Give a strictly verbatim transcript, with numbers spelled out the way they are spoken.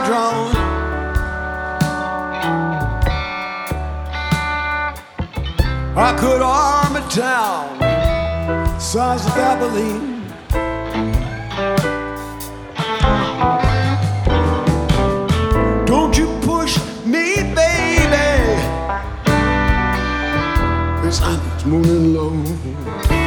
drawn. I could arm a town size of Abilene. Don't you push me, baby, 'cause I'm moving low.